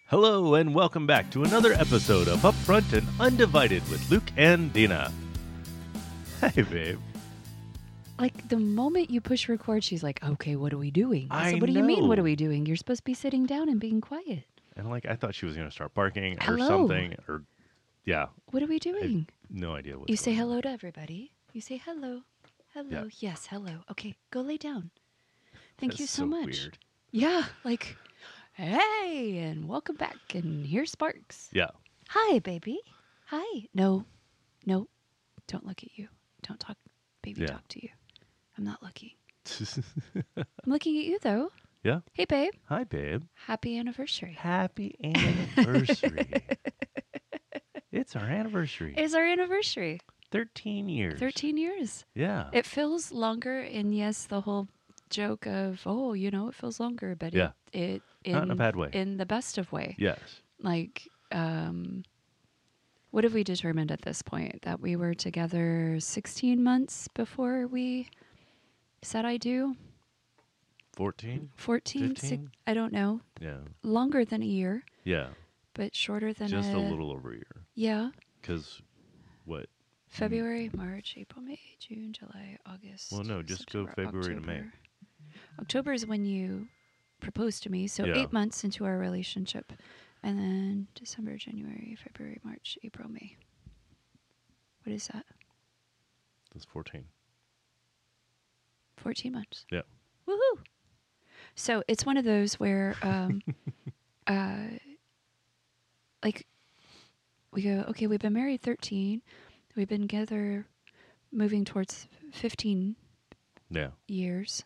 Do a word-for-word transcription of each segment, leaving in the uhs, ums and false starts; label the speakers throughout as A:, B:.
A: Hello and welcome back to another episode of Upfront and Undivided with Luke and Dina. Hey, babe.
B: Like, the moment you push record, she's like, okay, what are we doing? I
A: I
B: said, what do you mean, what
A: know.
B: are we doing? You're supposed to be sitting down and being quiet.
A: And like, I thought she was going to start barking or
B: Hello.
A: something. Or, yeah.
B: What are we
A: I
B: doing?
A: have no idea what
B: You say hello to everybody. You say hello. Hello.
A: Yeah.
B: Yes, hello. Okay, go lay down. Thank
A: That's
B: you so,
A: so
B: much.
A: Weird.
B: Yeah, like, hey, and welcome back. And here's Sparks.
A: Yeah.
B: Hi, baby. Hi. No, no, don't look at you. Don't talk. Baby,
A: Yeah.
B: talk to you. I'm not looking. I'm looking at you, though.
A: Yeah.
B: Hey, babe.
A: Hi, babe.
B: Happy anniversary.
A: Happy anniversary. It's our anniversary.
B: It's our anniversary.
A: thirteen years.
B: thirteen years.
A: Yeah.
B: It feels longer, and yes, the whole joke of, oh, you know, it feels longer, but
A: Yeah.
B: it, it in,
A: Not in a bad way.
B: in the best of way.
A: Yes.
B: Like, um, what have we determined at this point? That we were together sixteen months before we said I do?
A: fourteen?
B: fourteen? Six,
A: fifteen?
B: I don't know.
A: Yeah.
B: Longer than a year,
A: Yeah.
B: but shorter than
A: Just
B: a...
A: a little over a year.
B: Yeah.
A: Because what?
B: February, March, April, May, June, July, August.
A: Well, no, just go
B: September,
A: February to May.
B: October. October is when you proposed to me, so
A: Yeah.
B: eight months into our relationship. And then December, January, February, March, April, May. What is that?
A: That's fourteen.
B: fourteen months.
A: Yeah.
B: Woohoo! So it's one of those where, um, uh, like, we go, okay, we've been married thirteen. We've been together moving towards fifteen
A: Yeah.
B: years.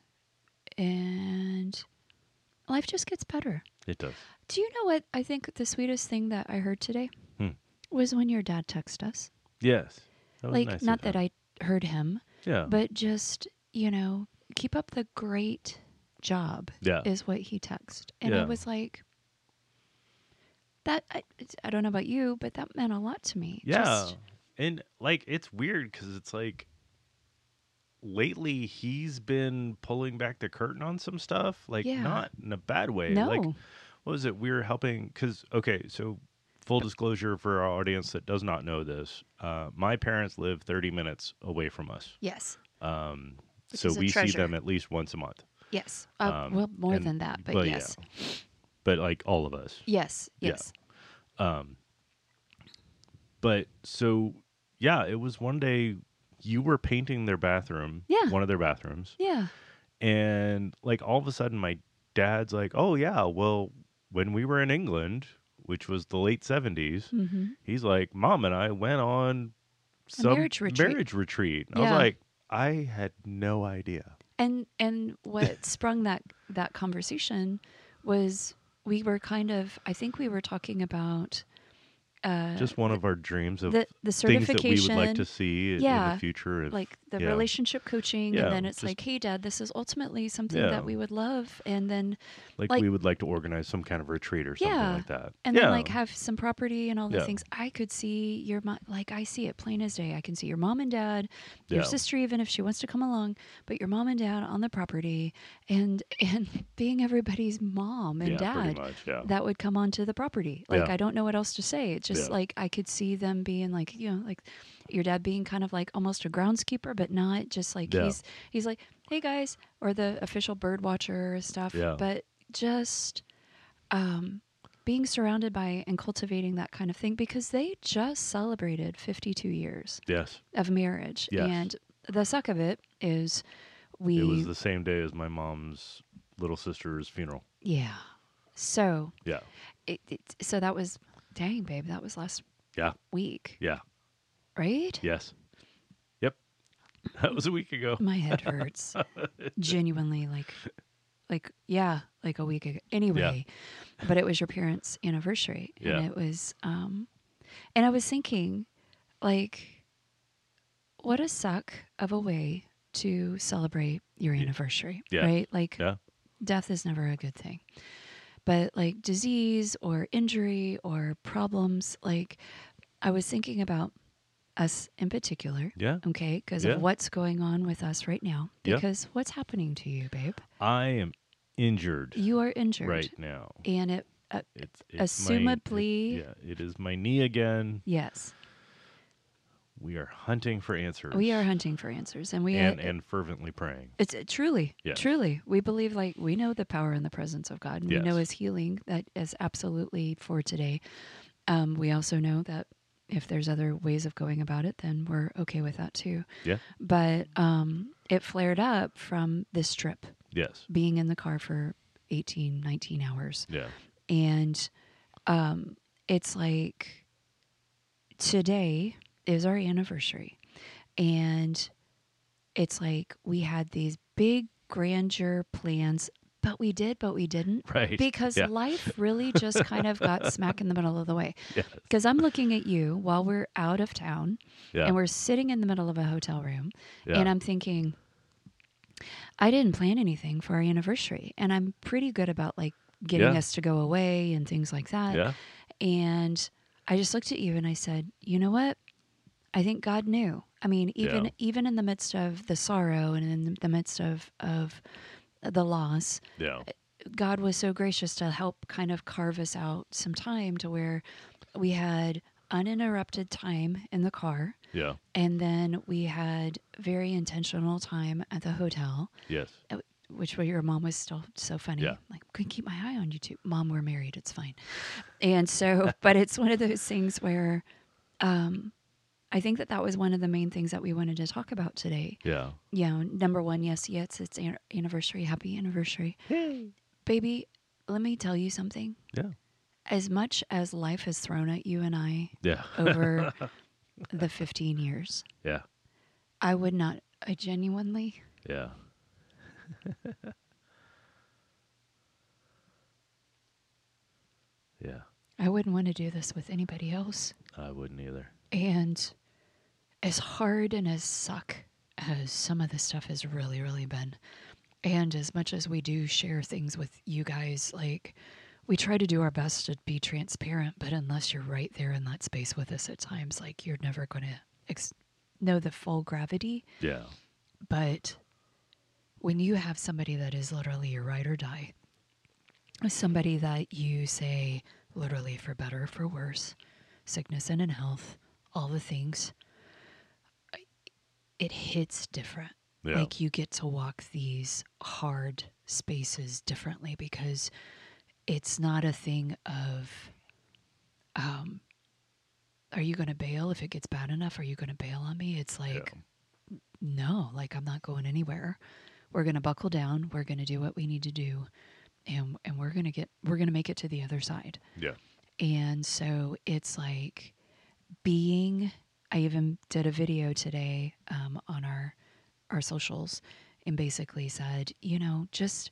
B: And life just gets better.
A: It does.
B: Do you know what I think the sweetest thing that I heard today
A: Hmm.
B: was when your dad texted us?
A: Yes. That was
B: Like,
A: nice
B: not
A: of
B: that
A: him.
B: I heard him,
A: Yeah.
B: but just, you know, keep up the great job
A: yeah.
B: is what he texted. And I
A: Yeah.
B: was like, that, I, it's- I don't know about you, but that meant a lot to me.
A: Yeah.
B: Just,
A: And like, it's weird because it's like lately he's been pulling back the curtain on some stuff. Like,
B: Yeah.
A: not in a bad way.
B: no.
A: Like, what was it? We were helping because, okay, so full disclosure for our audience that does not know this, uh, my parents live thirty minutes away from us.
B: yes.
A: Um,
B: Which
A: so
B: is a
A: we see
B: treasure.
A: them at least once a month.
B: Yes. Uh,
A: Um,
B: well, more
A: and-
B: than that, but
A: well,
B: yes.
A: yeah. But like all of us.
B: Yes.
A: Yeah.
B: Yes.
A: Um, but so, yeah, it was one day you were painting their bathroom,
B: Yeah.
A: one of their bathrooms,
B: Yeah.
A: and like all of a sudden my dad's like, oh, yeah, well, when we were in England, which was the late seventies,
B: Mm-hmm.
A: he's like, Mom and I went on some
B: marriage retreat.
A: marriage retreat. And I
B: Yeah.
A: was like, I had no idea.
B: And and what sprung that that conversation was we were kind of I think we were talking about uh,
A: Just one of our dreams of
B: the the
A: things that we would
B: certification,
A: like to see in
B: Yeah.
A: the future. If,
B: like the
A: yeah.
B: relationship coaching,
A: Yeah,
B: and then it's
A: just-
B: like, hey, Dad, this is ultimately something
A: Yeah.
B: that we would love, and then
A: like,
B: like-
A: we would like to organize some kind of retreat or something
B: Yeah.
A: like that.
B: and
A: yeah.
B: then like have some property and all the
A: Yeah.
B: things. I could see your mom, like I see it plain as day. I can see your mom and dad, your
A: Yeah.
B: sister, even if she wants to come along, but your mom and dad on the property, and and being everybody's mom and
A: yeah, pretty
B: dad
A: much, yeah.
B: that would come onto the property. Like,
A: Yeah.
B: I don't know what else to say. It's just
A: Yeah.
B: like I could see them being like, you know, like your dad being kind of like almost a groundskeeper, but not just like
A: Yeah.
B: he's he's like, hey guys, or the official bird watcher stuff.
A: Yeah.
B: But just um, being surrounded by and cultivating that kind of thing, because they just celebrated fifty-two years
A: Yes.
B: of marriage.
A: Yes.
B: And the suck of it is we
A: It was the same day as my mom's little sister's funeral.
B: yeah. So
A: Yeah.
B: it, it so that was dang babe, that was last
A: Yeah.
B: week,
A: Yeah.
B: right?
A: Yes. Yep. That was a week ago.
B: My head hurts. Genuinely, like like yeah, like a week ago. Anyway, but it was your parents' anniversary, and
A: Yeah.
B: it was um and I was thinking, like, what a suck of a way to celebrate your
A: Ye-
B: anniversary,
A: Yeah.
B: right? Like,
A: Yeah.
B: death is never a good thing. But like disease or injury or problems, like I was thinking about us in particular,
A: Yeah.
B: okay, because
A: Yeah.
B: of what's going on with us right now.
A: Yeah.
B: Because what's happening to you, babe?
A: I am injured
B: You are injured.
A: right now.
B: And it uh,
A: It's, it's my,
B: assumably,
A: it, yeah, it is my knee again.
B: yes.
A: We are hunting for answers.
B: We are hunting for answers, and we
A: and
B: uh,
A: and fervently praying.
B: It's uh, truly,
A: Yes.
B: truly. We believe, like, we know the power and the presence of God, and
A: Yes.
B: we know His healing that is absolutely for today. Um, we also know that if there's other ways of going about it, then we're okay with that too.
A: Yeah.
B: But um, it flared up from this trip,
A: Yes.
B: being in the car for eighteen, nineteen hours.
A: Yeah.
B: And um, it's like today is our anniversary. And it's like we had these big grandeur plans, but we did, but we didn't.
A: Right.
B: Because
A: Yeah.
B: life really just kind of got smack in the middle of the way.
A: Yes.
B: Because I'm looking at you while we're out of town
A: Yeah.
B: and we're sitting in the middle of a hotel room.
A: Yeah.
B: And I'm thinking, I didn't plan anything for our anniversary. And I'm pretty good about like getting
A: Yeah.
B: us to go away and things like that.
A: Yeah.
B: And I just looked at you and I said, you know what? I think God knew. I mean, even
A: Yeah.
B: even in the midst of the sorrow and in the midst of, of the loss,
A: Yeah.
B: God was so gracious to help kind of carve us out some time to where we had uninterrupted time in the car.
A: Yeah.
B: And then we had very intentional time at the hotel,
A: Yes.
B: which where your mom was still so funny.
A: Yeah.
B: Like, couldn't keep my eye on you two. Mom, we're married. It's fine. And so, but it's one of those things where um, I think that that was one of the main things that we wanted to talk about today.
A: Yeah.
B: You know, number one, yes, yes, it's an- anniversary. Happy anniversary.
A: Hey.
B: Baby, let me tell you something.
A: Yeah.
B: As much as life has thrown at you and I
A: Yeah.
B: over the fifteen years,
A: Yeah.
B: I would not, I genuinely,
A: Yeah. Yeah.
B: I wouldn't want to do this with anybody else.
A: I wouldn't either.
B: And as hard and as suck as some of this stuff has really, really been, and as much as we do share things with you guys, like, we try to do our best to be transparent, but unless you're right there in that space with us at times, like, you're never going to ex- know the full gravity.
A: Yeah.
B: But when you have somebody that is literally your ride or die, somebody that you say, literally for better or for worse, sickness and in health, all the things, it hits different.
A: Yeah.
B: Like, you get to walk these hard spaces differently because it's not a thing of, um, are you going to bail if it gets bad enough? Are you going to bail on me? It's like,
A: Yeah.
B: no, like, I'm not going anywhere. We're going to buckle down. We're going to do what we need to do. And, and we're going to get, we're going to make it to the other side.
A: Yeah.
B: And so it's like being, I even did a video today um, on our, our socials and basically said, you know, just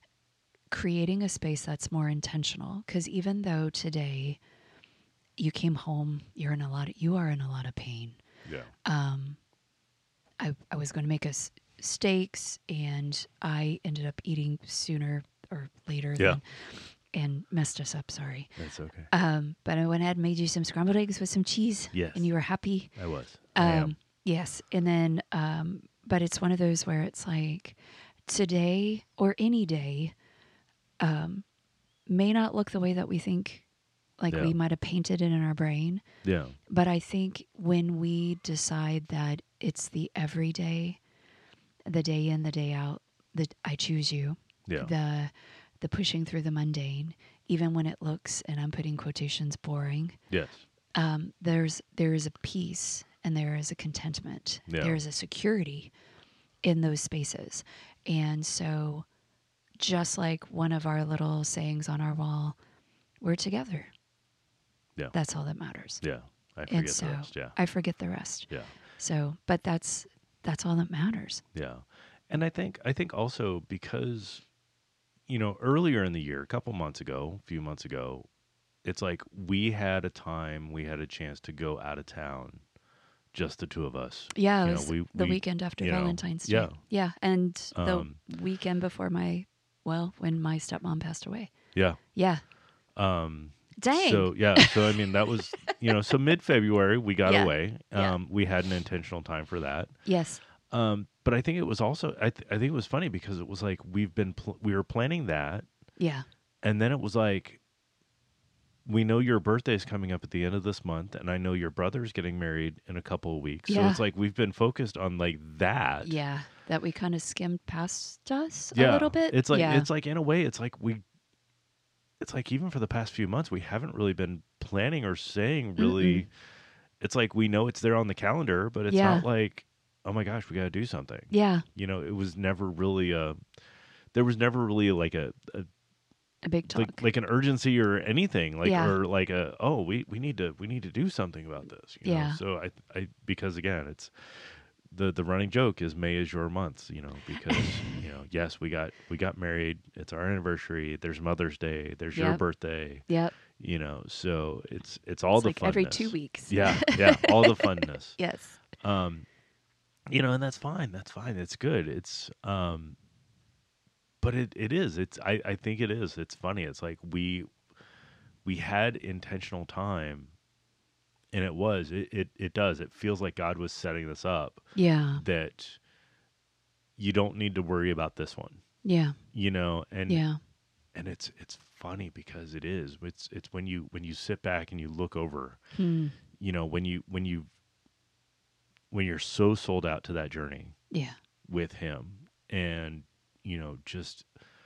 B: creating a space that's more intentional. Because even though today you came home, you're in a lot of, you are in a lot of pain.
A: Yeah.
B: Um, I, I was going to make us steaks and I ended up eating sooner or later
A: Yeah.
B: than, and messed us up. Sorry.
A: That's okay.
B: Um, but I went ahead and made you some scrambled eggs with some cheese.
A: Yes.
B: And you were happy.
A: I was. I am.
B: Um, yes. And then, um, but it's one of those where it's like today or any day, um, may not look the way that we think, like
A: Yeah.
B: we might have painted it in our brain.
A: Yeah.
B: But I think when we decide that it's the everyday, the day in, the day out, that I choose you,
A: Yeah.
B: the, the pushing through the mundane, even when it looks, and I'm putting quotations, boring,
A: Yes.
B: um, there's there is a peace and there is a contentment.
A: Yeah.
B: There is a security in those spaces. And so just like one of our little sayings on our wall, we're together.
A: Yeah.
B: That's all that matters.
A: Yeah. I
B: And
A: forget
B: so
A: the rest. Yeah.
B: I forget the rest.
A: Yeah.
B: So, but that's that's all that matters.
A: Yeah. And I think I think also because, you know, earlier in the year, a couple months ago, a few months ago, it's like we had a time, we had a chance to go out of town, just the two of us.
B: Yeah, it
A: You know,
B: was
A: we-
B: the
A: we-
B: weekend after
A: you know,
B: Valentine's Day.
A: yeah.
B: Yeah, and the
A: Um,
B: weekend before my, well, when my stepmom passed away.
A: Yeah.
B: Yeah.
A: Um
B: Dang.
A: So yeah, so I mean that was, you know, so mid February we got
B: Yeah.
A: away.
B: Yeah.
A: Um we had an intentional time for that.
B: Yes.
A: Um but I think it was also I th- I think it was funny because it was like we've been pl- we were planning that,
B: Yeah.
A: and then it was like we know your birthday's coming up at the end of this month, and I know your brother's getting married in a couple of weeks. So
B: Yeah.
A: it's like we've been focused on like that.
B: Yeah. That we kind of skimmed past us a
A: Yeah.
B: little bit.
A: It's like
B: yeah.
A: it's like in a way, it's like we it's like even for the past few months, we haven't really been planning or saying really.
B: Mm-mm.
A: It's like we know it's there on the calendar, but it's
B: Yeah.
A: not like, oh my gosh, we got to do something.
B: Yeah.
A: You know, it was never really a. There was never really like a, a
B: A big talk.
A: like, like an urgency or anything like
B: Yeah.
A: or like a oh we, we need to we need to do something about this. You
B: Yeah.
A: know? So I I because again it's the the running joke is May is your month. You know because you know yes we got we got married. It's our anniversary. There's Mother's Day. There's your
B: Yep.
A: birthday.
B: Yep.
A: You know so it's it's all
B: It's
A: the
B: like
A: funness.
B: every two weeks.
A: Yeah yeah all the funness.
B: Yes.
A: Um, you know, and that's fine. That's fine. It's good. It's, um, but it, it is. It's. I, I think it is. It's funny. It's like we, we had intentional time, and it was. It, it, it does. It feels like God was setting this up.
B: Yeah.
A: That you don't need to worry about this one.
B: Yeah.
A: You know, and
B: Yeah.
A: and it's it's funny because it is. It's it's when you when you sit back and you look over.
B: Hmm.
A: You know, when you when you when you're so sold out to that journey
B: Yeah.
A: with him and you know just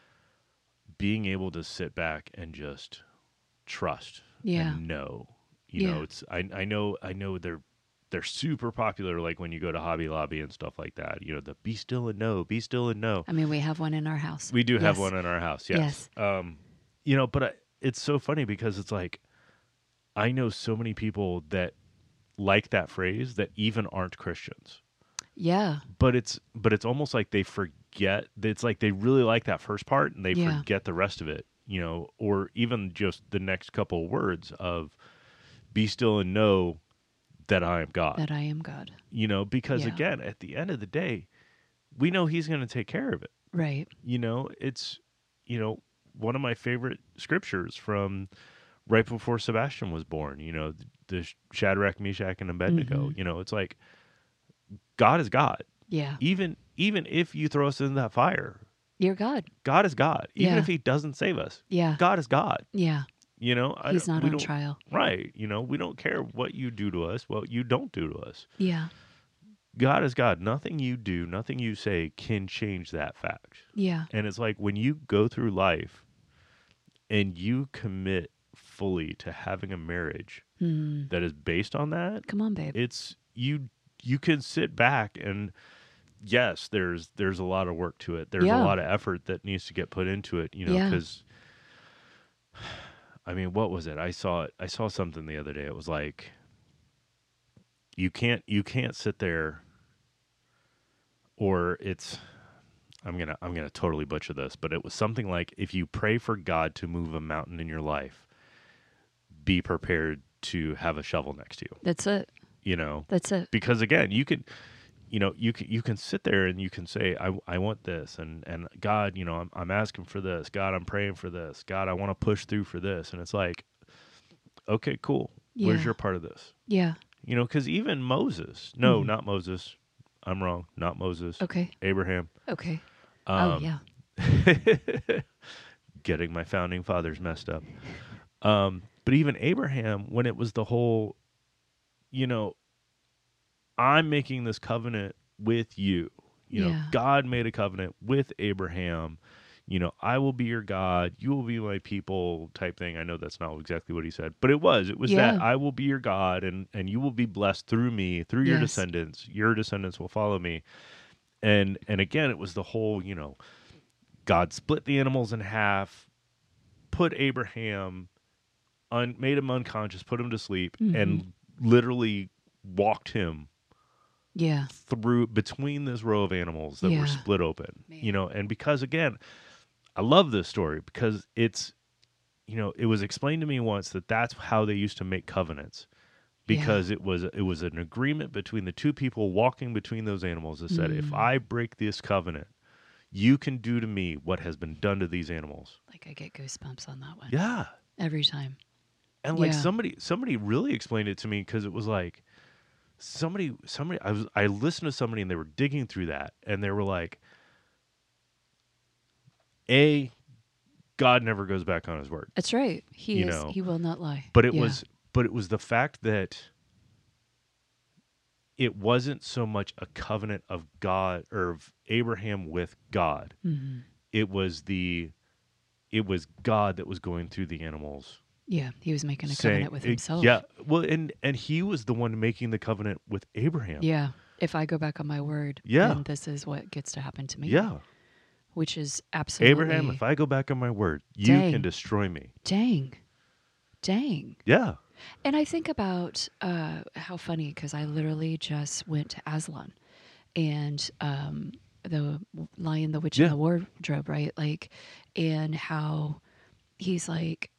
A: being able to sit back and just trust
B: Yeah.
A: and know you
B: Yeah.
A: know it's I I know I know they're they're super popular like when you go to Hobby Lobby and stuff like that you know the be still and know be still and know
B: I mean, we have one in our house.
A: we do have
B: Yes.
A: one in our house yes, um you know but I, it's so funny because it's like I know so many people that like that phrase that even aren't Christians.
B: Yeah.
A: But it's but it's almost like they forget. It's like they really like that first part and they
B: Yeah.
A: forget the rest of it, you know, or even just the next couple of words of "be still and know that I am God."
B: That I am God.
A: You know, because
B: Yeah.
A: again, at the end of the day, we know He's going to take care of it.
B: Right.
A: You know, it's you know one of my favorite scriptures from right before Sebastian was born. You know, the Shadrach, Meshach, and Abednego.
B: Mhm.
A: You know, it's like God is God.
B: Yeah.
A: Even even if you throw us in that fire,
B: You're God.
A: God is God. Even
B: Yeah.
A: if He doesn't save us,
B: Yeah.
A: God is God.
B: Yeah.
A: You know, I
B: He's
A: don't-
B: not
A: we
B: on
A: don't-
B: trial.
A: Right. You know, we don't care what you do to us, what you don't do to us.
B: Yeah.
A: God is God. Nothing you do, nothing you say can change that fact.
B: Yeah.
A: And it's like when you go through life and you commit fully to having a marriage
B: Hmm.
A: that is based on that,
B: Come on, babe.
A: it's you you can sit back and yes, there's there's a lot of work to it. There's
B: Yeah.
A: a lot of effort that needs to get put into it, you know,
B: Yeah.
A: because I mean, what was it? I saw it. I saw something the other day. It was like you can't you can't sit there or it's I'm going to I'm going to totally butcher this, but it was something like if you pray for God to move a mountain in your life, be prepared to have a shovel next to you,
B: That's it.
A: you know.
B: That's it.
A: Because again, you can you know, you can you can sit there and you can say, I, I want this, and, and God, you know, I'm I'm asking for this. God, I'm praying for this. God, I want to push through for this. And it's like, okay, cool. Where's
B: Yeah.
A: your part of this?
B: Yeah.
A: You know, because even Moses, no,
B: Mhm.
A: not Moses. I'm wrong. Not Moses.
B: Okay.
A: Abraham.
B: Okay.
A: Um,
B: oh yeah.
A: getting my founding fathers messed up. Um, but even Abraham, when it was the whole, you know, I'm making this covenant with you. You know,
B: Yeah.
A: God made a covenant with Abraham. You know, I will be your God. You will be my people type thing. I know that's not exactly what he said, but it was. It was
B: Yeah.
A: that I will be your God and, and you will be blessed through me, through your
B: Yes.
A: descendants. Your descendants will follow me. And and again, it was the whole, you know, God split the animals in half, put Abraham, un, made him unconscious, put him to sleep,
B: Mhm.
A: and literally walked him
B: Yeah.
A: through between this row of animals that
B: Yeah.
A: were split open.
B: Man.
A: You know, and because again, I love this story because it's, you know, it was explained to me once that that's how they used to make covenants. Because it was it was an agreement between the two people walking between those animals that said, if
B: Mm.
A: I break this covenant, you can do to me what has been done to these animals.
B: Like I get goosebumps on that one.
A: Yeah.
B: Every time.
A: And like
B: Yeah.
A: somebody somebody really explained it to me because it was like somebody somebody I was I listened to somebody and they were digging through that and they were like, A, God never goes back on his word.
B: That's right. He
A: You
B: is.
A: know,
B: He will not lie.
A: But it
B: Yeah.
A: was but it was the fact that it wasn't so much a covenant of God or of Abraham with God.
B: hmm
A: It was the it was God that was going through the animals.
B: Yeah. He was making a
A: Saying,
B: covenant with
A: it-
B: himself.
A: yeah, well, and and he was the one making the covenant with Abraham.
B: Yeah. If I go back on my word,
A: Yeah.
B: then this is what gets to happen to me.
A: Yeah.
B: Which is absolutely.
A: Abraham, if I go back on my word, you
B: Dang.
A: can destroy me.
B: Dang. Dang.
A: Yeah.
B: And I think about uh, how funny, because I literally just went to Aslan and um, the Lion, the Witch,
A: Yeah.
B: and the Wardrobe, right? Like, and how he's like,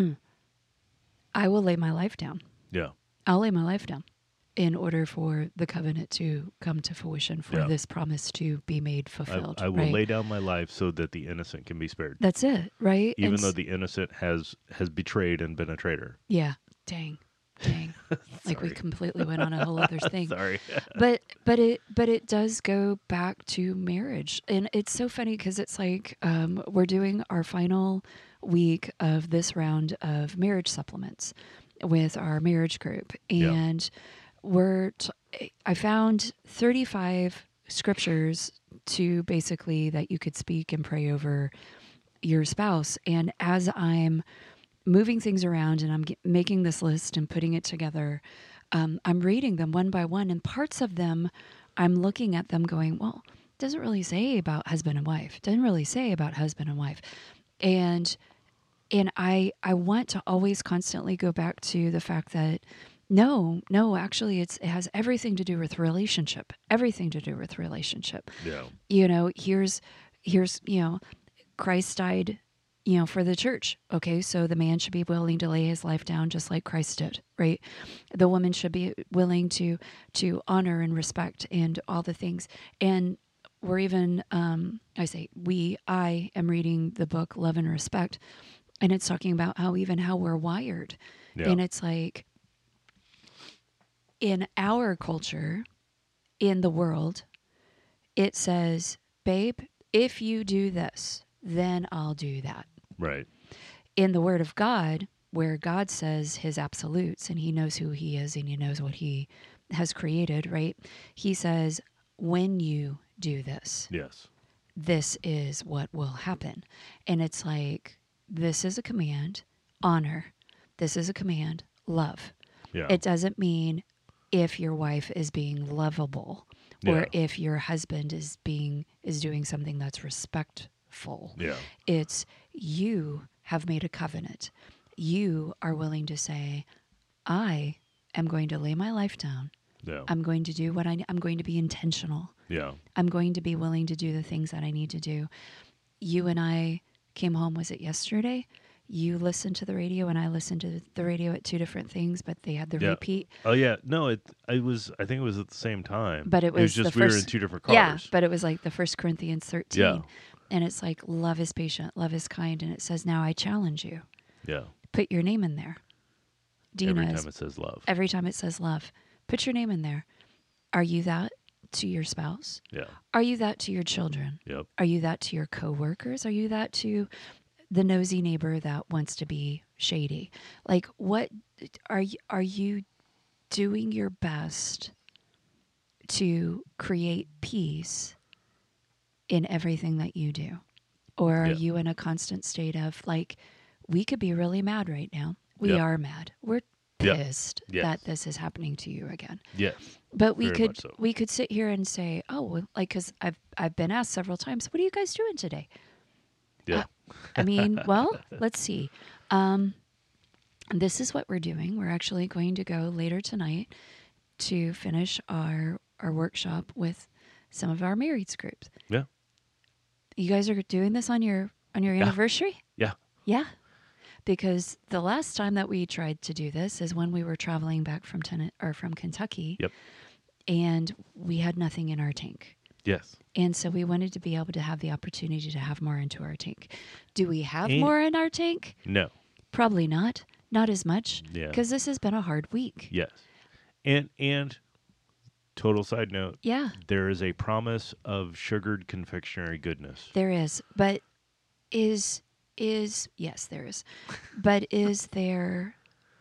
B: I will lay my life down.
A: Yeah.
B: I'll lay my life down in order for the covenant to come to fruition, for
A: Yeah.
B: this promise to be made
A: I,
B: fulfilled.
A: I will
B: right?
A: lay down my life so that the innocent can be spared.
B: That's it, right?
A: Even
B: And
A: though
B: s-
A: the innocent has has betrayed and been a traitor.
B: yeah, dang, dang. Like we
A: Sorry.
B: completely went on a whole other thing.
A: Sorry.
B: but but it but it does go back to marriage, and it's so funny because it's like um, we're doing our final week of this round of marriage supplements with our marriage group,
A: Yeah.
B: and we're t- I found thirty-five scriptures to basically that you could speak and pray over your spouse, and as I'm moving things around and I'm get, making this list and putting it together, um, I'm reading them one by one, and parts of them I'm looking at them going, well, it doesn't really say about husband and wife. It doesn't really say about husband and wife. And and I I want to always constantly go back to the fact that no, no, actually it's it has everything to do with relationship. Everything to do with relationship.
A: Yeah.
B: You know, here's here's, you know, Christ died, you know, for the church. Okay, so the man should be willing to lay his life down just like Christ did, right? The woman should be willing to to honor and respect and all the things. And we're even, um, I say we, I am reading the book Love and Respect, and it's talking about how even how we're wired.
A: Yeah.
B: And it's like in our culture, in the world, it says, babe, if you do this, then I'll do that.
A: Right.
B: In the Word of God, where God says his absolutes and he knows who he is and he knows what he has created, right? He says, when you do this,
A: Yes.
B: this is what will happen. And it's like, this is a command, honor. This is a command, love.
A: Yeah.
B: It doesn't mean if your wife is being lovable or
A: Yeah.
B: if your husband is being is doing something that's respectful.
A: Yeah.
B: It's you have made a covenant. You are willing to say, I am going to lay my life down.
A: Yeah.
B: I'm going to do what I I'm going to be intentional.
A: Yeah.
B: I'm going to be willing to do the things that I need to do. You and I came home, was it yesterday? You listened to the radio and I listened to the radio at two different things, but they had the
A: Yeah.
B: repeat.
A: Oh yeah. No, it it was I think it was at the same time.
B: But it was
A: just
B: the
A: we were in
B: first-
A: two different cars.
B: Yeah, but it was like the First Corinthians thirteen.
A: Yeah.
B: And it's like, love is patient, love is kind. And it says, now I challenge you.
A: Yeah.
B: Put your name in there. Dina
A: Every
B: is-
A: time it says love.
B: every time it says love, put your name in there. Are you that to your spouse?
A: Yeah.
B: Are you that to your children?
A: Yep.
B: Are you that to your coworkers? Are you that to the nosy neighbor that wants to be shady? Like, what are you, are you doing your best to create peace in everything that you do? Or are
A: Yeah.
B: you in a constant state of like, we could be really mad right now. We
A: Yeah.
B: are mad. We're
A: Yeah.
B: pissed
A: Yes.
B: that this is happening to you again.
A: Yes.
B: But we
A: Very
B: could
A: much so.
B: we could sit here and say, oh, well, like, because I've I've been asked several times, what are you guys doing today?
A: Yeah.
B: I mean, well, let's see. Um, this is what we're doing. We're actually going to go later tonight to finish our our workshop with some of our marrieds groups.
A: Yeah.
B: You guys are doing this on your on your
A: Yeah.
B: anniversary?
A: Yeah.
B: Yeah. Because the last time that we tried to do this is when we were traveling back from Ten- or from Kentucky.
A: Yep.
B: And we had nothing in our tank.
A: Yes.
B: And so we wanted to be able to have the opportunity to have more into our tank. Do we have
A: And-
B: more in our tank?
A: No.
B: Probably not. Not as much.
A: Yeah.
B: Because this has been a hard week.
A: Yes. And and total side note,
B: Yeah,
A: there is a promise of sugared confectionery goodness.
B: there is. But is is, yes, there is, but is there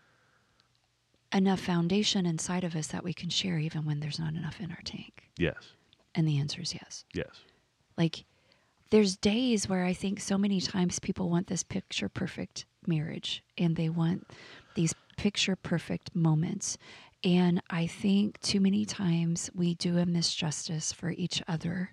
B: enough foundation inside of us that we can share even when there's not enough in our tank?
A: Yes.
B: And the answer is yes.
A: Yes.
B: Like, there's days where I think so many times people want this picture perfect marriage and they want these picture perfect moments. And I think too many times we do a misjustice for each other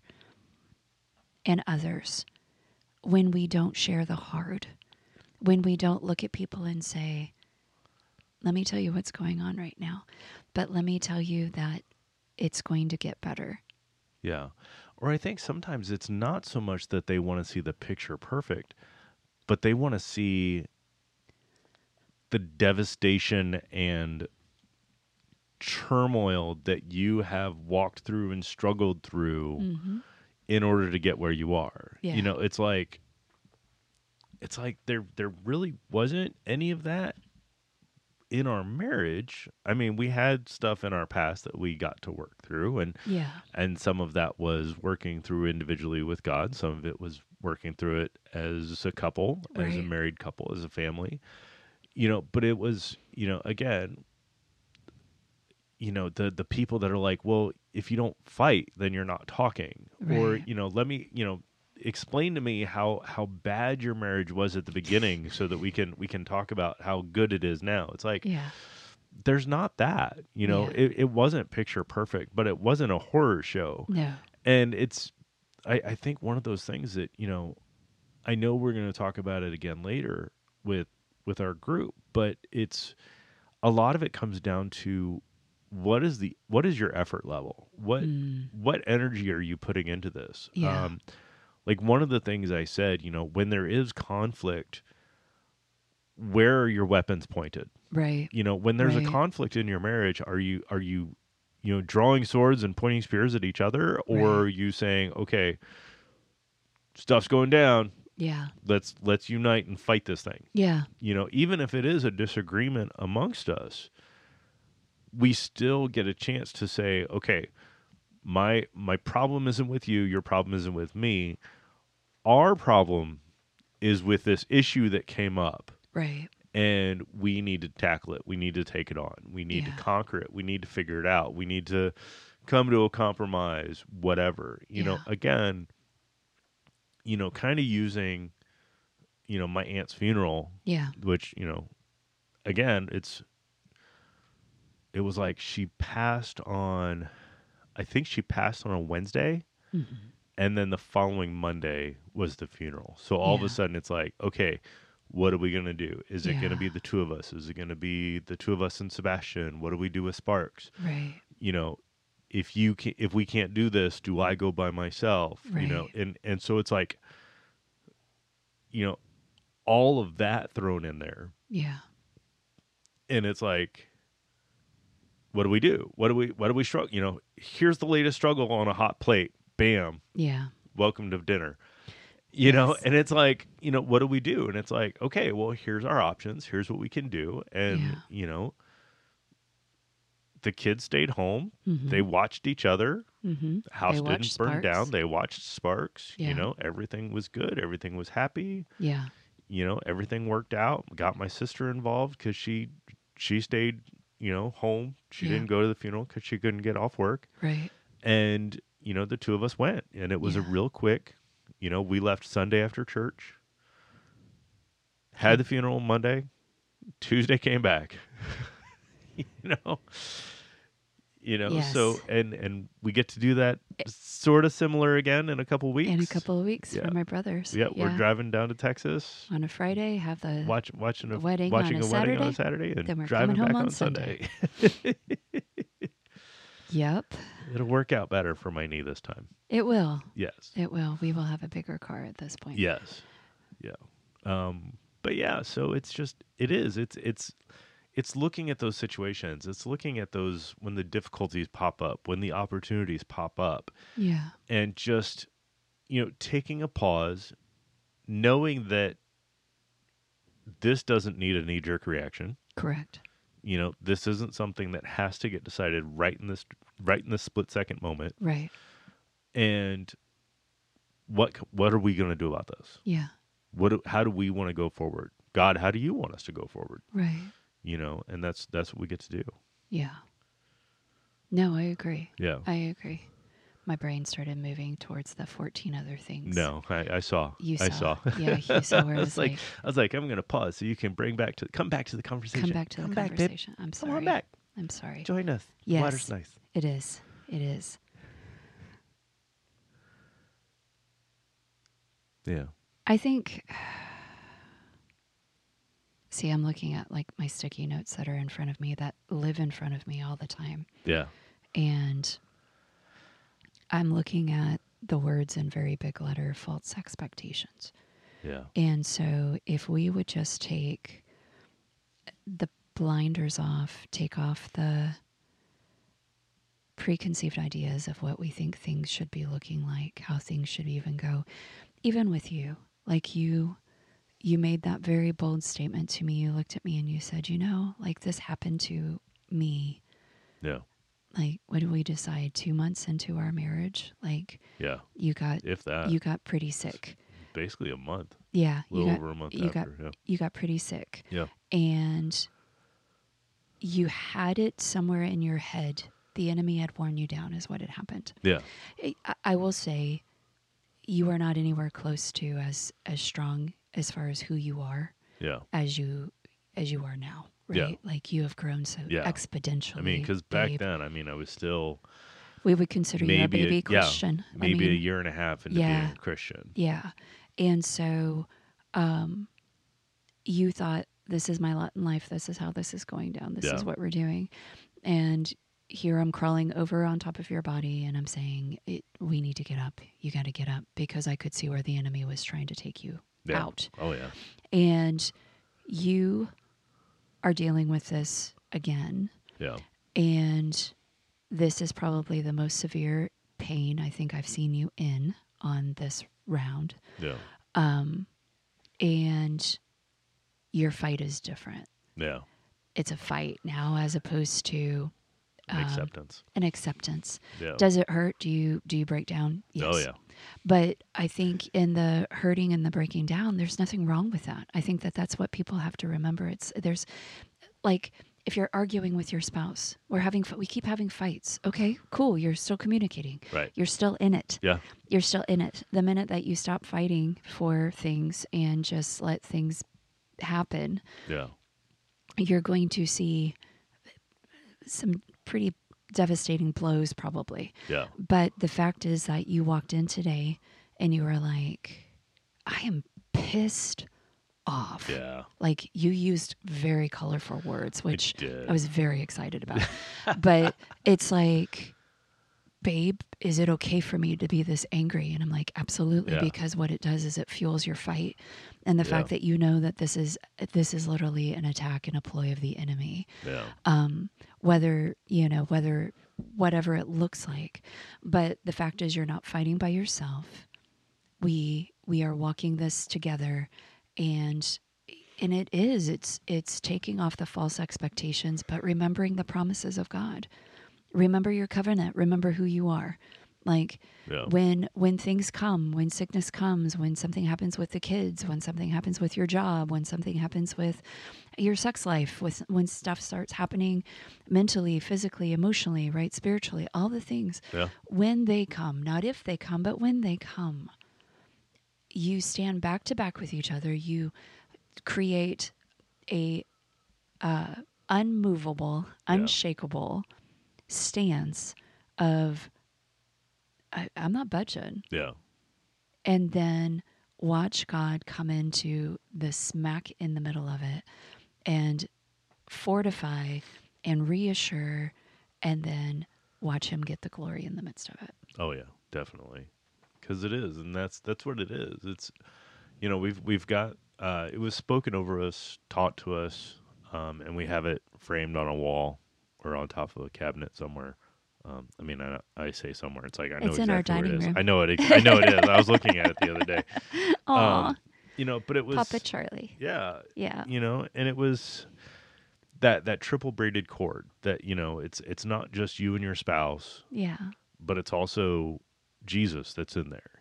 B: and others when we don't share the hard, when we don't look at people and say, let me tell you what's going on right now, but let me tell you that it's going to get better.
A: Yeah. Or I think sometimes it's not so much that they want to see the picture perfect, but they want to see the devastation and turmoil that you have walked through and struggled through
B: Mm-hmm.
A: in order to get where you are.
B: Yeah.
A: You know, it's like it's like there there really wasn't any of that in our marriage. I mean, we had stuff in our past that we got to work through, and
B: Yeah.
A: and some of that was working through individually with God. Some of it was working through it as a couple, as a
B: Right.
A: married couple, as a family. You know, but it was, you know, again, you know, the the people that are like, well, if you don't fight, then you're not talking. Or,
B: Right.
A: you know, let me, you know, explain to me how how bad your marriage was at the beginning so that we can we can talk about how good it is now. It's like
B: Yeah.
A: there's not that, you know.
B: Yeah.
A: It, it wasn't picture perfect, but it wasn't a horror show.
B: No.
A: And it's I, I think one of those things that, you know, I know we're going to talk about it again later with with our group, but it's a lot of it comes down to what is the what is your effort level? What
B: Mm.
A: what energy are you putting into this?
B: Yeah.
A: Um like one of the things I said, you know, when there is conflict, where are your weapons pointed?
B: Right.
A: You know, when there's a
B: Right.
A: conflict in your marriage, are you are you you know drawing swords and pointing spears at each other, or
B: Right.
A: are you saying, okay, stuff's going down,
B: Yeah.
A: let's let's unite and fight this thing?
B: Yeah.
A: You know, even if it is a disagreement amongst us, we still get a chance to say, okay, my my problem isn't with you, your problem isn't with me. Our problem is with this issue that came up,
B: Right.
A: and we need to tackle it. We need to take it on. We need
B: Yeah.
A: to conquer it. We need to figure it out. We need to come to a compromise, whatever. You know,
B: Yeah.
A: again, you know, kind of using, you know, my aunt's funeral,
B: Yeah.
A: which, you know, again, it's it was like she passed on I think she passed on a Wednesday,
B: Mm-hmm.
A: and then the following Monday was the funeral. So all of
B: Yeah.
A: a sudden it's like, okay, what are we going to do? Is it going to
B: Yeah.
A: be the two of us? Is it going to be the two of us and Sebastian? What do we do with Sparks?
B: Right.
A: You know, if you can, if we can't do this, do I go by myself? You know,
B: Right.
A: and and so it's like, you know, all of that thrown in there,
B: Yeah.
A: and it's like, what do we do? What do we what do we struggle? You know, here's the latest struggle on a hot plate. Bam,
B: Yeah.
A: welcome to dinner. You know,
B: Yes.
A: and it's like, you know, what do we do? And it's like, okay, well, here's our options. Here's what we can do. And,
B: Yeah.
A: you know, the kids stayed home.
B: Mm-hmm.
A: They watched each other.
B: Mm-hmm.
A: The house
B: They
A: didn't
B: watched
A: burn
B: Sparks.
A: down. They watched Sparks.
B: Yeah.
A: You know, everything was good. Everything was happy.
B: Yeah.
A: You know, everything worked out. Got my sister involved because she, she stayed, you know, home. She
B: Yeah.
A: didn't go to the funeral because she couldn't get off work.
B: Right.
A: And, you know, the two of us went. And it was a
B: Yeah.
A: real quick, you know, we left Sunday after church. Had the funeral Monday, Tuesday came back. you know, you know.
B: Yes.
A: So and and we get to do that sort of similar again in a couple weeks.
B: In a couple of weeks
A: Yeah.
B: for my brothers.
A: Yeah, we're driving down to Texas,
B: on a Friday. Have the
A: watch watching a
B: wedding
A: watching
B: on a
A: a wedding on a
B: Saturday,
A: Saturday, and
B: then we're
A: driving
B: coming home
A: back
B: on
A: on Sunday.
B: Yep.
A: It'll work out better for my knee this time.
B: It will.
A: Yes.
B: It will. We will have a bigger car at this point.
A: Yes. Yeah. Um, but yeah, so it's just it is. It's it's it's looking at those situations. It's looking at those when the difficulties pop up, when the opportunities pop up,
B: Yeah.
A: and just, you know, taking a pause, knowing that this doesn't need a knee-jerk reaction.
B: Correct.
A: You know, this isn't something that has to get decided right in this right in this split second moment.
B: Right.
A: And what what are we going to do about this?
B: Yeah.
A: What? Do, how do we want to go forward? God, how do you want us to go forward?
B: Right.
A: You know, and that's that's what we get to do.
B: Yeah. No, I agree.
A: Yeah.
B: I agree. My brain started moving towards the fourteen other things.
A: No, I, I saw.
B: You
A: I
B: saw.
A: saw.
B: Yeah, you saw where
A: I
B: it
A: was
B: was
A: like,
B: like,
A: I was like, I'm gonna pause so you can bring back to come back to the conversation.
B: come back to
A: come
B: the
A: back, babe.
B: conversation. I'm
A: Come
B: sorry.
A: on back.
B: I'm sorry.
A: Join us.
B: Yes.
A: Water's nice.
B: It is. It is.
A: Yeah.
B: I think. See, I'm looking at like my sticky notes that are in front of me that live in front of me all the time.
A: Yeah.
B: And I'm looking at the words in very big letter, false expectations.
A: Yeah.
B: And so if we would just take the blinders off, take off the preconceived ideas of what we think things should be looking like, how things should even go, even with you, like you, you made that very bold statement to me. You looked at me and you said, you know, like this happened to me.
A: Yeah.
B: Like, what did we decide? Two months into our marriage, like,
A: Yeah.
B: you got,
A: If that.
B: you got pretty sick.
A: Basically a month.
B: Yeah,
A: A
B: you
A: little
B: got,
A: over a month
B: you
A: after.
B: got,
A: yeah.
B: you got pretty sick.
A: Yeah.
B: And you had it somewhere in your head. The enemy had worn you down, is what had happened.
A: Yeah.
B: I, I will say, you are not anywhere close to as as strong as far as who you are
A: Yeah.
B: as you as you are now. Right?
A: Yeah.
B: Like you have grown so
A: Yeah.
B: exponentially.
A: I mean, because back
B: babe.
A: then, I mean, I was still
B: we would consider you a
A: maybe
B: baby
A: a,
B: Christian.
A: Yeah, maybe
B: I mean,
A: a year and a half into
B: yeah.
A: being a Christian.
B: Yeah. And so um, you thought, this is my lot in life. This is how this is going down. This
A: Yeah.
B: is what we're doing. And here I'm crawling over on top of your body and I'm saying, it, we need to get up. You got to get up, because I could see where the enemy was trying to take you
A: Yeah.
B: out.
A: Oh, yeah.
B: And you are dealing with this again.
A: Yeah.
B: And this is probably the most severe pain I think I've seen you in on this round.
A: Yeah.
B: Um, and your fight is different.
A: Yeah.
B: It's a fight now as opposed to
A: An
B: um,
A: acceptance.
B: an acceptance.
A: Yeah.
B: Does it hurt? Do you do you break down? Yes.
A: Oh, yeah.
B: But I think in the hurting and the breaking down, there's nothing wrong with that. I think that that's what people have to remember. It's there's like, if you're arguing with your spouse, we're having we keep having fights. Okay, cool. You're still communicating.
A: Right.
B: You're still in it.
A: Yeah.
B: You're still in it. The minute that you stop fighting for things and just let things happen,
A: Yeah.
B: you're going to see some pretty devastating blows probably.
A: Yeah.
B: But the fact is that you walked in today and you were like, I am pissed off.
A: Yeah.
B: Like, you used very colorful words, which
A: did.
B: I was very excited about. But it's like, babe, is it okay for me to be this angry? And I'm like, absolutely,
A: Yeah.
B: because what it does is it fuels your fight. And the
A: Yeah.
B: fact that you know that this is this is literally an attack and a ploy of the enemy.
A: Yeah.
B: Um, whether, you know, whether whatever it looks like. But the fact is, you're not fighting by yourself. We we are walking this together, and and it is it's it's taking off the false expectations, but remembering the promises of God. Remember your covenant. Remember who you are. Like,
A: Yeah.
B: when when things come, when sickness comes, when something happens with the kids, when something happens with your job, when something happens with your sex life, with when stuff starts happening mentally, physically, emotionally, right, spiritually, all the things.
A: Yeah.
B: When they come, not if they come, but when they come, you stand back to back with each other. You create a uh, unmovable,
A: Yeah.
B: unshakable stance of, I, I'm not budging.
A: Yeah.
B: And then watch God come into the smack in the middle of it and fortify and reassure, and then watch him get the glory in the midst of it.
A: Oh, yeah. Definitely. Because it is, and that's that's what it is. It's, you know, we've we've got uh, it was spoken over us, taught to us, um, and we have it framed on a wall or on top of a cabinet somewhere. Um, I mean, I, I say somewhere. It's like I know
B: It's
A: exactly
B: in our
A: where
B: dining
A: it is.
B: room.
A: I know it. I know it is. I was looking at it the other day.
B: Aw,
A: Um, you know, but it was
B: Papa Charlie.
A: yeah,
B: Yeah.
A: you know, and it was that that triple braided cord that, you know, it's it's not just you and your spouse,
B: Yeah.
A: but it's also Jesus that's in there.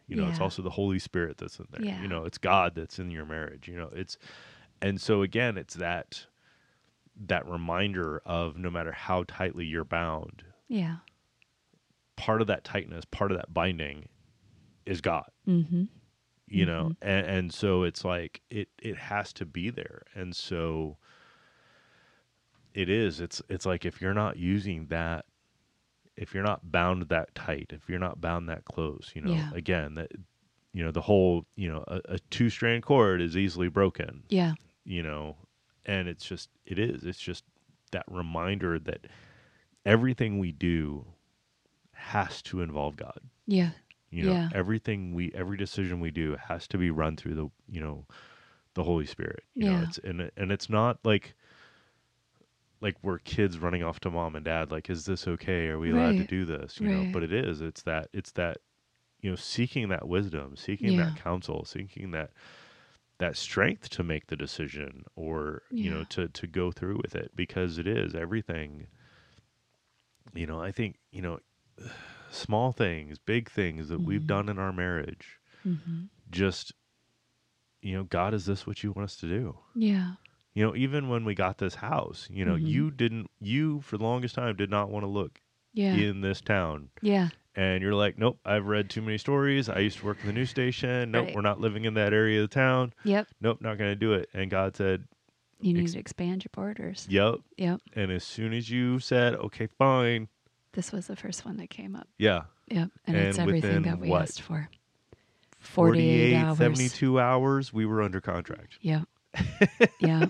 A: You know, it's
B: Yeah.
A: also the Holy Spirit that's in there.
B: Yeah.
A: You know, it's God that's in your marriage. You know, it's, and so again, it's that, that reminder of no matter how tightly you're bound,
B: Yeah.
A: part of that tightness, part of that binding is God.
B: Mm-hmm.
A: You
B: Mm-hmm.
A: know, and, and so it's like, it, it has to be there. And so it is, it's, it's like, if you're not using that, if you're not bound that tight, if you're not bound that close, you know,
B: Yeah.
A: again, that, you know, the whole, you know, a, a two strand cord is easily broken,
B: Yeah.
A: you know, and it's just, it is, it's just that reminder that everything we do has to involve God.
B: Yeah.
A: You know,
B: Yeah.
A: everything we, every decision we do has to be run through the, you know, the Holy Spirit, you know,
B: Yeah.
A: it's, and, it- and it's not like, like we're kids running off to mom and dad, like, is this okay? Are we allowed to
B: Right.
A: do this? You know,
B: Right.
A: but it is, it's that, it's that, you know, seeking that wisdom, seeking
B: Yeah.
A: that counsel, seeking that, that strength to make the decision, or, you know,
B: Yeah.
A: to, to go through with it, because it is everything, you know, I think, you know, small things, big things that we've
B: Mm-hmm.
A: done in our marriage,
B: Mm-hmm.
A: just, you know, God, is this what you want us to do?
B: Yeah.
A: You know, even when we got this house, you know,
B: Mm-hmm.
A: you didn't, you for the longest time did not want to look
B: Yeah.
A: in this town.
B: Yeah.
A: And you're like, nope, I've read too many stories. I used to work in the news station. Nope,
B: Right.
A: we're not living in that area of the town.
B: Yep.
A: Nope, not going to do it. And God said,
B: You need
A: Ex-
B: to expand your borders.
A: yep.
B: Yep.
A: And as soon as you said, okay, fine.
B: This was the first one that came up.
A: Yeah.
B: Yep. And,
A: And
B: it's everything
A: within
B: that we
A: what?
B: asked for.
A: forty-eight,
B: forty-eight hours.
A: seventy-two hours, we were under contract.
B: Yep. Yeah.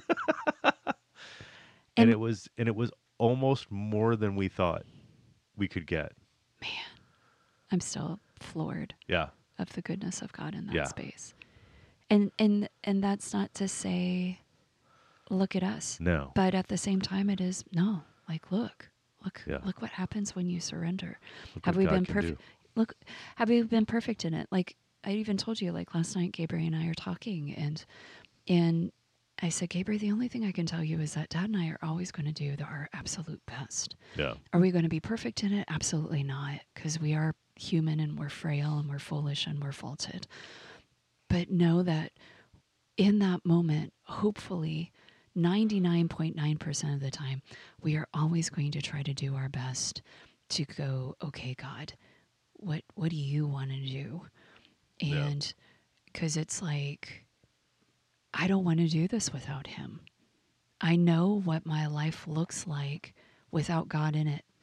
A: And,
B: And
A: it was, and it was almost more than we thought we could get.
B: man, I'm still floored
A: Yeah.
B: of the goodness of God in that
A: Yeah.
B: space. And and and that's not to say look at us.
A: No.
B: But at the same time it is no, like look. Look
A: Yeah.
B: look what happens when you surrender.
A: Look
B: Have
A: what
B: we
A: God
B: been
A: can
B: perfect?
A: do.
B: Look, have we been perfect in it? Like I even told you, like last night, Gabriel and I are talking, and and I said, Gabriel, the only thing I can tell you is that Dad and I are always going to do the, our absolute best.
A: Yeah.
B: Are we going to be perfect in it? Absolutely not, because we are human and we're frail and we're foolish and we're faulted. But know that in that moment, hopefully, ninety-nine point nine percent of the time, we are always going to try to do our best to go, okay, God, what what do you want to do? And because it's like, I don't want to do this without him. I know what my life looks like without God in it,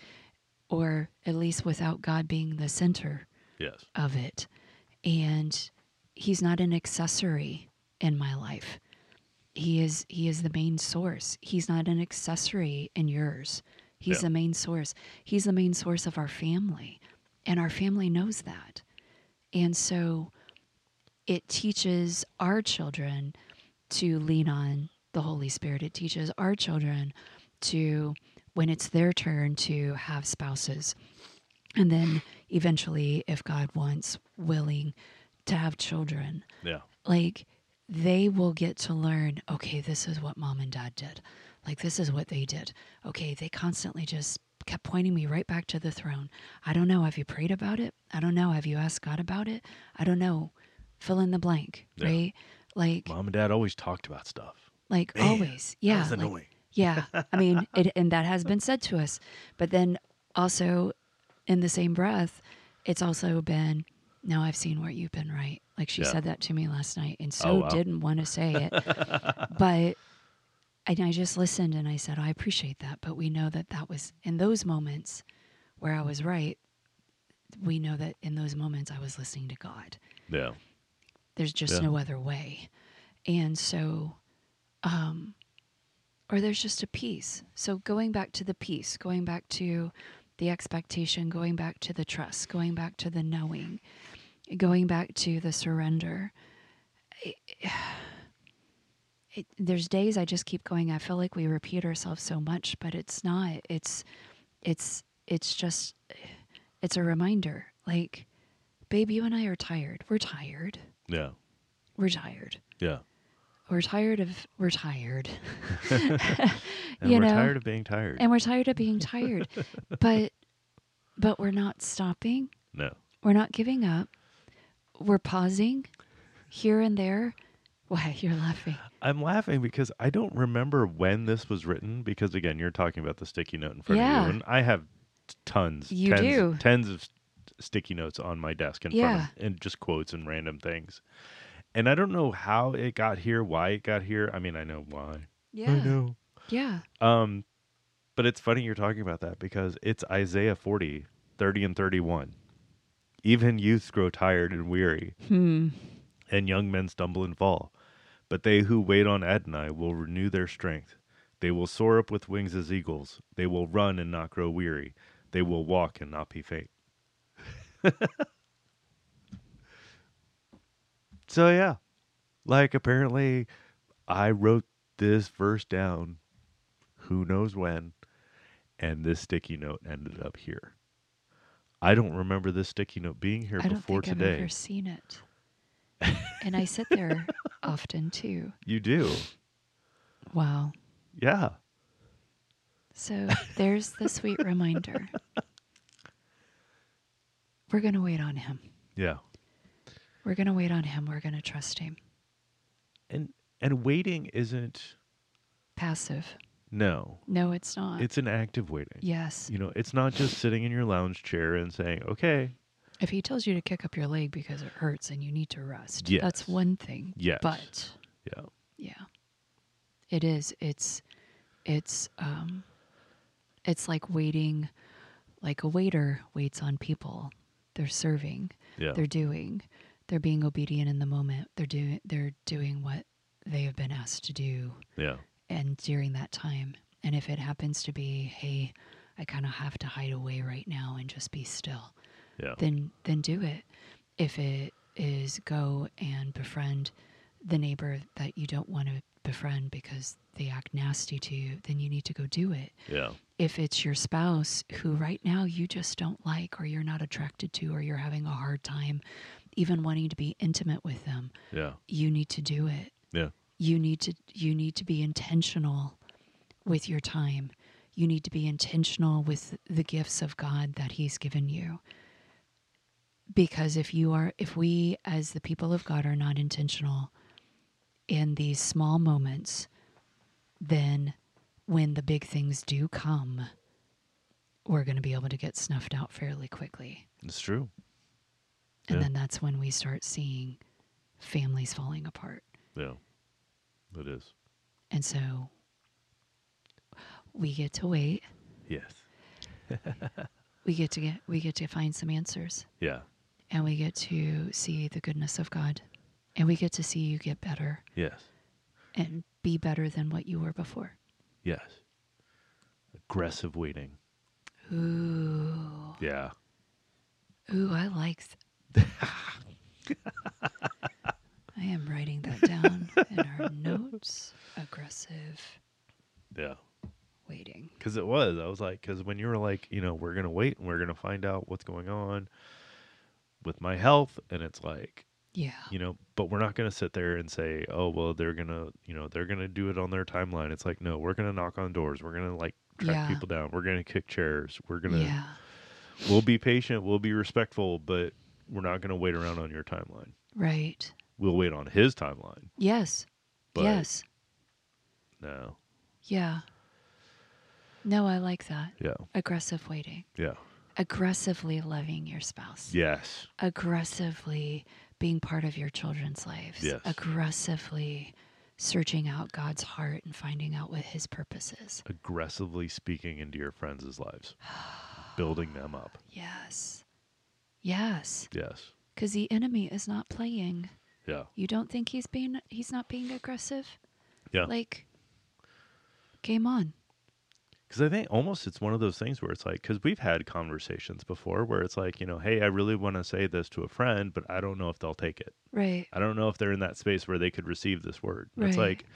B: or at least without God being the center
A: Yes.
B: of it. And he's not an accessory in my life. He is he is the main source. He's not an accessory in yours. He's
A: Yeah.
B: the main source. He's the main source of our family. And our family knows that. And so it teaches our children to lean on the Holy Spirit. It teaches our children to, when it's their turn to have spouses, and then eventually, if God wants, willing, to have children,
A: Yeah.
B: like they will get to learn, okay, this is what mom and dad did. Like this is what they did. Okay, they constantly just kept pointing me right back to the throne. I don't know. Have you prayed about it? I don't know. Have you asked God about it? I don't know. Fill in the blank,
A: Yeah.
B: right? Like,
A: Mom and Dad always talked about stuff.
B: like
A: Man,
B: always. Yeah.
A: That was
B: like,
A: annoying.
B: yeah. I mean, it, and that has been said to us. But then also in the same breath, it's also been, no, I've seen where you've been right. Like she
A: Yeah.
B: said that to me last night and so
A: Oh, wow.
B: didn't want to say it. But and I just listened and I said, I appreciate that. But we know that that was in those moments where I was right. We know that in those moments I was listening to God.
A: Yeah.
B: There's just
A: Yeah.
B: no other way. And so, um, or there's just a peace. So going back to the peace, going back to the expectation, going back to the trust, going back to the knowing, going back to the surrender. It, it, there's days I just keep going. I feel like we repeat ourselves so much, but it's not. It's, it's, it's just, it's a reminder. Like, babe, you and I are tired. We're tired.
A: Yeah.
B: We're tired.
A: Yeah.
B: We're tired of, we're tired.
A: And
B: You
A: we're
B: know?
A: tired of being tired.
B: And we're tired of being tired. but, but we're not stopping.
A: no.
B: We're not giving up. we're pausing here and there. Why, you're laughing.
A: I'm laughing because I don't remember when this was written. Because again, you're talking about the sticky note in front of
B: Yeah.
A: you, and I have t- tons,
B: You
A: tens,
B: do.
A: tens of st- sticky notes on my desk in front
B: Yeah.
A: of, and just quotes and random things. And I don't know how it got here, why it got here. I mean, I know why.
B: Yeah.
A: I know.
B: Yeah.
A: Um, but it's funny you're talking about that because it's Isaiah forty, thirty and thirty-one. Even youths grow tired and weary,
B: Hmm.
A: and young men stumble and fall. But they who wait on Adonai will renew their strength. They will soar up with wings as eagles. They will run and not grow weary. They will walk and not be faint. So yeah, like apparently I wrote this verse down who knows when, and this sticky note ended up here. I don't remember this sticky note being here
B: I don't
A: before
B: think
A: today.
B: I've ever seen it. And I sit there often too.
A: You do.
B: Wow.
A: Yeah.
B: So there's the sweet reminder. We're going to wait on him.
A: Yeah.
B: We're going to wait on him. We're going to trust him.
A: And and waiting isn't
B: Passive.
A: no.
B: No, it's not.
A: It's an active waiting.
B: Yes.
A: You know, it's not just sitting in your lounge chair and saying, "Okay."
B: If he tells you to kick up your leg because it hurts and you need to rest,
A: Yes.
B: that's one thing.
A: Yes.
B: But
A: Yeah.
B: yeah, it is. It's, it's, um, it's like waiting, like a waiter waits on people. They're serving.
A: Yeah.
B: They're doing. They're being obedient in the moment. They're doing. They're doing what they have been asked to do,
A: Yeah.
B: and during that time. And if it happens to be, hey, I kind of have to hide away right now and just be still.
A: Yeah.
B: then then do it. If it is go and befriend the neighbor that you don't want to befriend because they act nasty to you, then you need to go do it.
A: Yeah.
B: If it's your spouse who right now you just don't like or you're not attracted to or you're having a hard time even wanting to be intimate with them,
A: Yeah.
B: you need to do it.
A: Yeah.
B: You need to you need to be intentional with your time. You need to be intentional with the gifts of God that he's given you. Because if you are, if we as the people of God are not intentional in these small moments, then when the big things do come, we're going to be able to get snuffed out fairly quickly.
A: It's true.
B: And
A: Yeah.
B: then that's when we start seeing families falling apart.
A: Yeah. It is.
B: And so we get to wait.
A: Yes.
B: We get to get, we get to find some answers.
A: Yeah.
B: And we get to see the goodness of God. And we get to see you get better
A: Yes.
B: and be better than what you were before.
A: Yes. Aggressive waiting.
B: Ooh.
A: Yeah.
B: Ooh, I like th- I am writing that down in our notes. Aggressive
A: Yeah.
B: waiting.
A: Because it was. I was like, because when you were like, you know, we're going to wait and we're going to find out what's going on with my health. And it's like,
B: Yeah.
A: you know, but we're not going to sit there and say, oh, well, they're going to, you know, they're going to do it on their timeline. It's like, no, we're going to knock on doors. We're going to like track
B: Yeah.
A: people down. We're going to kick chairs. We're going to,
B: Yeah.
A: we'll be patient. We'll be respectful, but we're not going to wait around on your timeline.
B: Right.
A: We'll wait on his timeline.
B: Yes.
A: But
B: yes.
A: No.
B: Yeah. No, I like that.
A: Yeah.
B: Aggressive waiting.
A: Yeah.
B: Aggressively loving your spouse.
A: Yes.
B: Aggressively being part of your children's lives.
A: Yes.
B: Aggressively searching out God's heart and finding out what his purpose is.
A: Aggressively speaking into your friends' lives. Building them up.
B: Yes. Yes.
A: Yes.
B: Because the enemy is not playing.
A: Yeah.
B: You don't think he's being he's not being aggressive?
A: Yeah.
B: Like, game on.
A: Because I think almost it's one of those things where it's like, because we've had conversations before where it's like, you know, hey, I really want to say this to a friend, but I don't know if they'll take it.
B: Right.
A: I don't know if they're in that space where they could receive this word. And It's
B: Right.
A: like,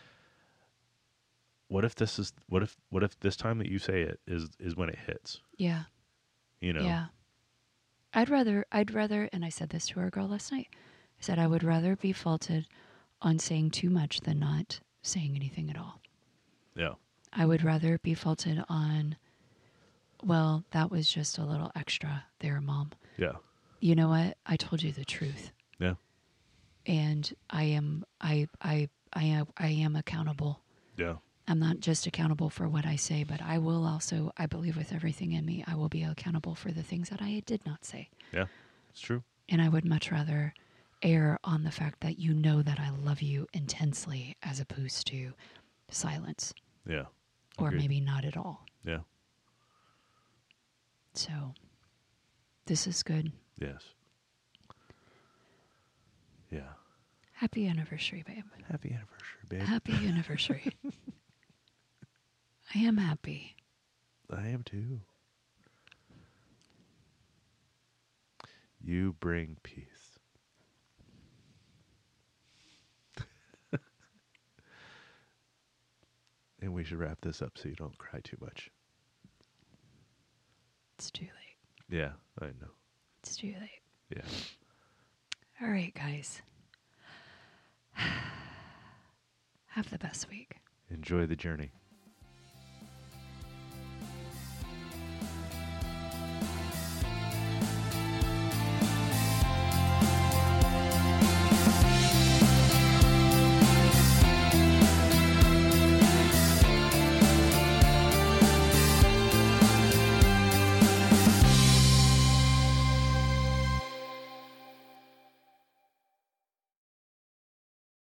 A: what if this is, what if, what if this time that you say it is, is when it hits,
B: Yeah.
A: you know?
B: Yeah. I'd rather, I'd rather, and I said this to our girl last night. I said, I would rather be faulted on saying too much than not saying anything at all.
A: Yeah.
B: I would rather be faulted on, well, that was just a little extra there, Mom,
A: Yeah.
B: you know what? I told you the truth.
A: Yeah.
B: And I am I I I am I am accountable.
A: Yeah.
B: I'm not just accountable for what I say, but I will also, I believe with everything in me, I will be accountable for the things that I did not say.
A: Yeah. It's true.
B: And I would much rather err on the fact that you know that I love you intensely as opposed to silence.
A: Yeah.
B: Or
A: Agreed.
B: maybe not at all.
A: Yeah.
B: So this is good.
A: Yes. Yeah.
B: Happy anniversary, babe.
A: Happy anniversary, babe.
B: Happy anniversary. I am happy.
A: I am too. You bring peace. And we should wrap this up so you don't cry too much.
B: It's too late.
A: Yeah, I know.
B: It's too late.
A: Yeah.
B: All right, guys. Have the best week.
A: Enjoy the journey.